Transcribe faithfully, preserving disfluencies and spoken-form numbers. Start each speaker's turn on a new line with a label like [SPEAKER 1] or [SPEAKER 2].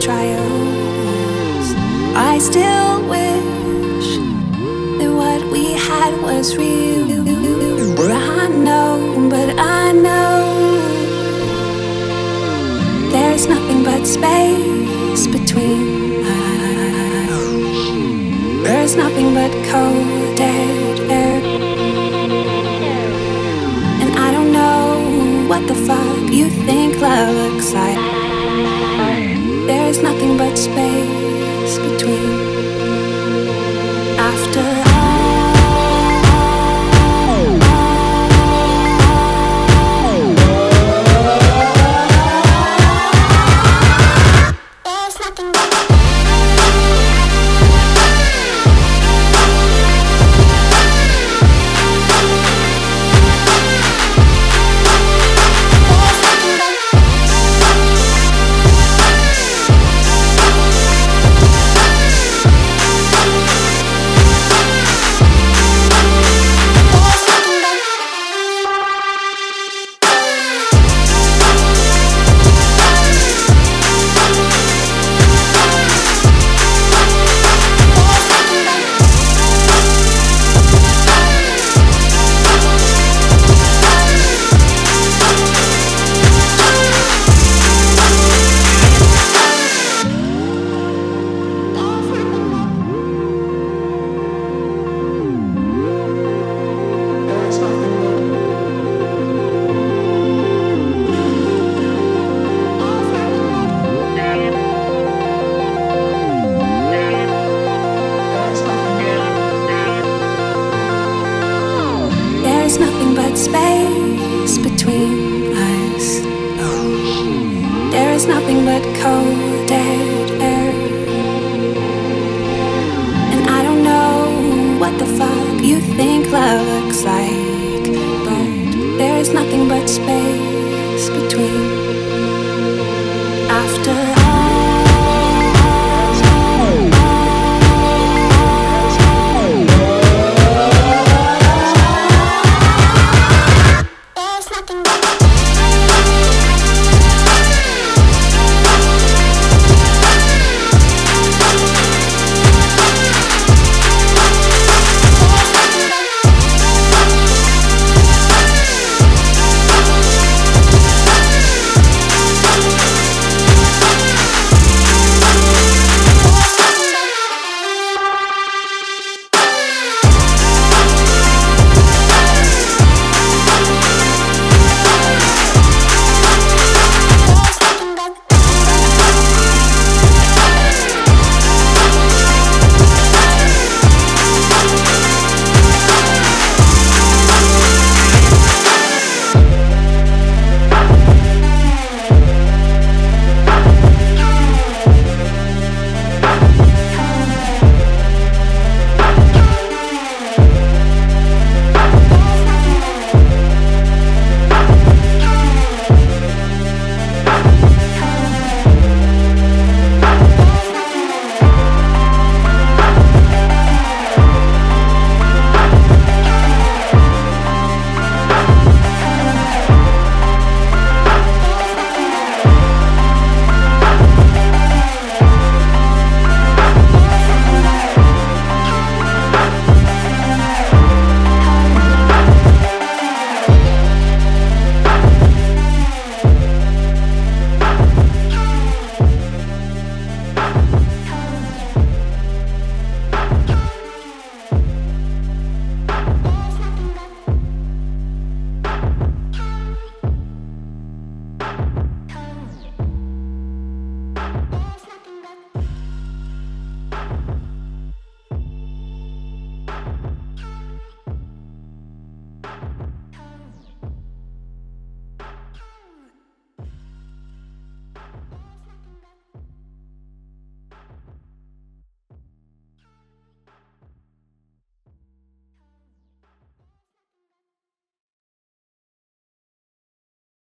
[SPEAKER 1] trials. I still wish that what we had was real. I know, but I know there's nothing but space between us. There's nothing but cold dead air. And I don't know what the fuck you think love looks like. There's nothing but space between. After there's nothing but space between us. There is nothing but cold dead air. And I don't know what the fuck you think love looks like, but there is nothing but space